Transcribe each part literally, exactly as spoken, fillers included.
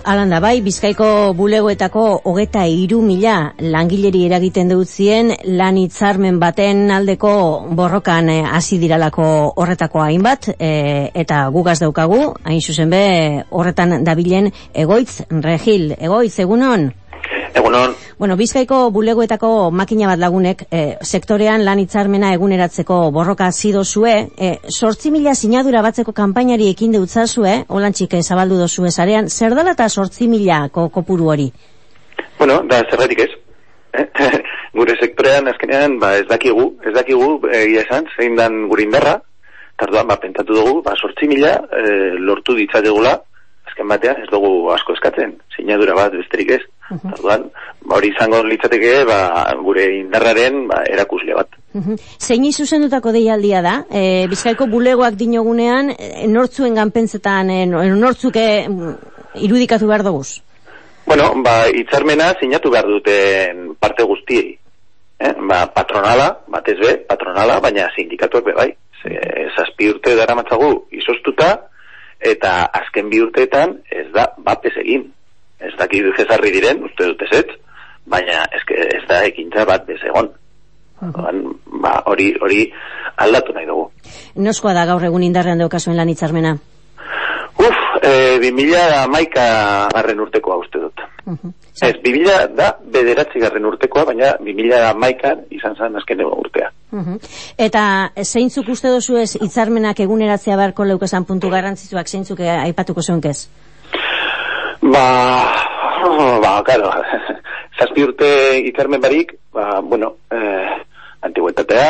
Alanda, bai, Bizkaiko bulegoetako hogeta hiru mila langileri eragiten dutzien lan hitzarmen baten aldeko borrokan hasi diralako horretako hainbat, e, eta gugaz daukagu, hain zuzen be, horretan dabilen Egoitz Regil. Egoitz, egunon? Egunon. Bueno, Bizkaiko bulegoetako makina bat lagunek e, sektorean lan hitzarmena eguneratzeko borroka hasi dozue, e, sortzi mila sinadura batzeko kanpainari ekin deutzazue, holantxik zabaldu dozue sarean, zer dela eta sortzi milako kopuru hori? Bueno, da zergatik ez. Eh? Gure sektorean azkenean ba, ez dakigu, ez dakigu egia esan, zein dan gure indarra, tarduan ba, pentatu dugu, ba, sortzi mila e, lortu ditzakegula, azken batean ez dugu asko eskatzen, sinadura bat besterik ez. Uh-huh. Tarduan, ba, hori izango litzateke ba, gure indarraren ba, erakusle bat. Uh-huh. Zein izuzendutako deialdia da? E, Bizkaiko bulegoak dinogunean, e, nortzuen ganpentzetan, e, nortzuk e, irudikatu behar duguz? Bueno, ba, hitzarmena sinatu behar duten parte guztiei. Eh? Ba, patronala, batez be, patronala, baina sindikatuak be bai. Zazpi urte dara matzagu izoztuta, eta azken bi urteetan ez da bapes egin. Ez daki jezarri diren, uste dut ezetz, baina ez, ez da ekintza bat bez egon. Uh-huh. Ba, hori, hori aldatu nahi dugu. Noskoa da gaur egun indarrean daukazuen lan hitzarmena? Uf, e, bi mila hamaika garren urtekoa uste dut. Uh-huh. Ez, bi mila da bederatzi garren urtekoa, baina bi mila hamaikan izan zen azken urtea. Uh-huh. Eta zeintzuk uste dozu ez hitzarmenak eguneratzea beharko leukezan puntu garrantzitsuak zeintzuk aipatuko zeunkez? Ba, ba, claro, zazpi urte hitzarmen barik, ba, bueno, eh, antiguetatea,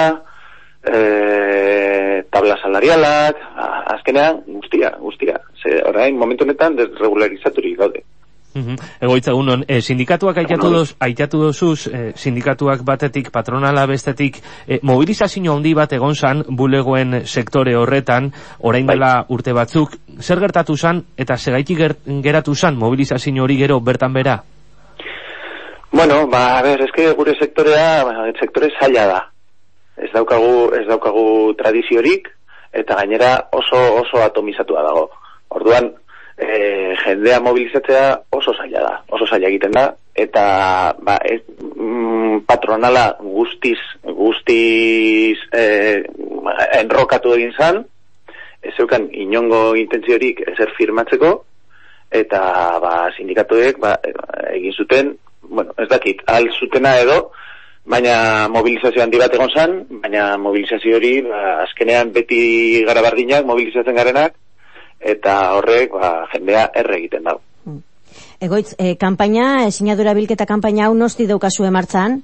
eh, tabla salarialak, azkenean, guztia, guztia. Ze, orain, momentu honetan, desregularizaturik daude. Uh-huh. Egoitza, unon, eh, sindikatuak aitatu doz, aitatu dozuz, eh, sindikatuak batetik, patronala bestetik, eh, mobilizazio handi bat egon zan bulegoen sektore horretan, orain dela urte batzuk, zer gertatu zan, eta segaitik ger, geratu zan mobilizazio hori gero bertan bera? Bueno, ba, a ber, eske gure sektorea, ba, sektore zaila da. Ez daukagu, ez daukagu tradiziorik, eta gainera oso, oso atomizatua dago. Orduan, E, jendea mobilizatzea oso zaila da, oso zaila egiten da, eta ba, ez, mm, patronala guztiz, guztiz e, enrokatu egin zan, ez zeukan inongo intentziorik ezer firmatzeko, eta ba, sindikatuek ba, egin zuten, bueno, ez dakit, al zutena edo, baina mobilizazio handi bat egon zan, baina mobilizazio hori ba, azkenean beti gara bardinak, mobilizatzen garenak, eta horrek ba, jendea erre egiten dago. Egoitz, e, kampaina, sinadura bilketa kampaina hau nosti daukazue martzan?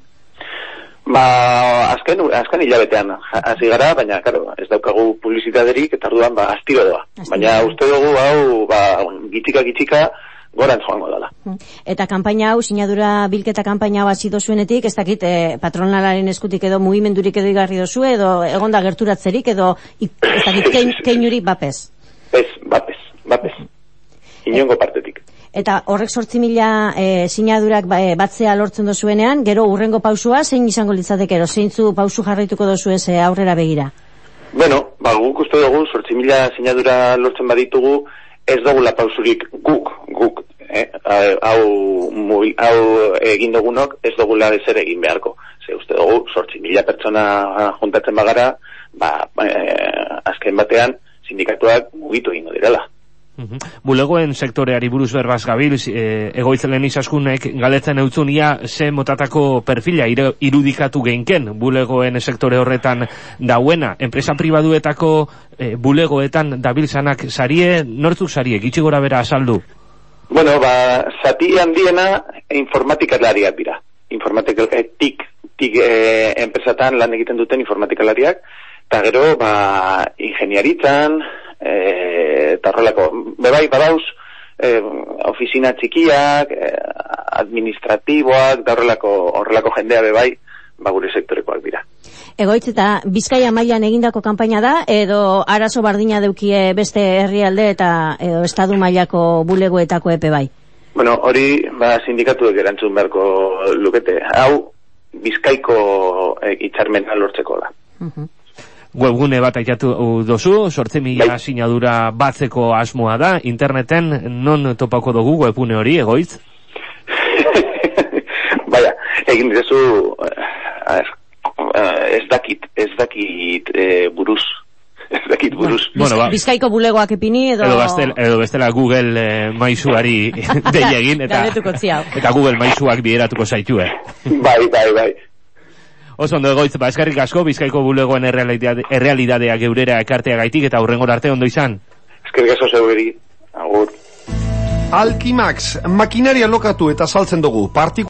Ba, azken, azken hilabetean hasi gara, baina claro, ez daukagu publizitaterik, eta orduan ba, astiro doa. Baina uste dugu hau ba, gitxika gitxika goran joango dela. Eta kampaina hau, sinadura bilketa kampaina hau hasi dozuenetik, ez dakit e, patronalaren eskutik edo mugimendurik edo igarri dozu, edo egonda gerturatzerik, edo ez dakit kein, keinurik bapez? Ez, bapez, bapez. Inongo partetik. Eta horrek sortzi mila e, sinadurak ba, e, batzea lortzen dozuenean, gero urrengo pausua, zein izango litzateke, ero zeintzu pausu jarraituko dozu ez aurrera begira? Bueno, ba, guk uste dugu, sortzi mila sinadura lortzen baditugu, ez dugula pausurik guk, guk, eh? hau, mubil, hau egin dugunok, ez dugula ezer egin beharko. Ze uste dugu, sortzi mila pertsona juntatzen bagara, ba, eh, azken batean, sindikatuak mugitu egingo direla. Uh-huh. Bulegoen sektoreari buruz berbaz gabil, e, egoitzelen izaskunek galetzen eutzunia ze motatako perfila irudikatu geinken bulegoen sektore horretan dauena. Enpresa pribaduetako e, bulegoetan dabiltzanak sarie, nortzuk sarie, gitxi gora bera azaldu? Bueno, ba, zati handiena informatikalariak dira. Informatikalariak, tik, tik e, enpresatan lan egiten duten informatikalariak, eta gero, ba, ingeniaritzan, e, eta horrelako, bebai, badauz, e, ofizina txikiak, e, administratiboak, da horrelako, horrelako jendea bebai, ba, gure sektorekoak dira. Egoitz, eta Bizkaia mailan egindako kanpaina da, edo arazo bardina deukie beste herrialde eta edo estadu mailako bulegoetako epe bai? Bueno, hori, ba, sindikatuek erantzun beharko lukete. Hau, Bizkaiko e, hitzarmena lortzeko da. Uh-huh. webgune bat aitatu dozu, sortzi mila sinadura batzeko asmoa da, interneten non topako dugu webgune hori, Egoitz? Baina, egin direzu, a ver, ez dakit, ez dakit e, buruz, ez dakit buruz. Bueno, ba, Bizkaiko bulegoak epini edo... Edo, bastel, edo bestela Google eh, maizuari dei egin, eta, eta Google maizuak bideratuko zaitue. Bai, bai, bai. Oso ondo, Egoitz, ba, eskerrik asko, Bizkaiko bulegoen errealidade, errealidadea geurera ekartea gaitik, eta hurrengor arte ondo izan. Eskerrik asko zeugeri, agur. Alkimax, makinaria lokatu eta saltzen dugu,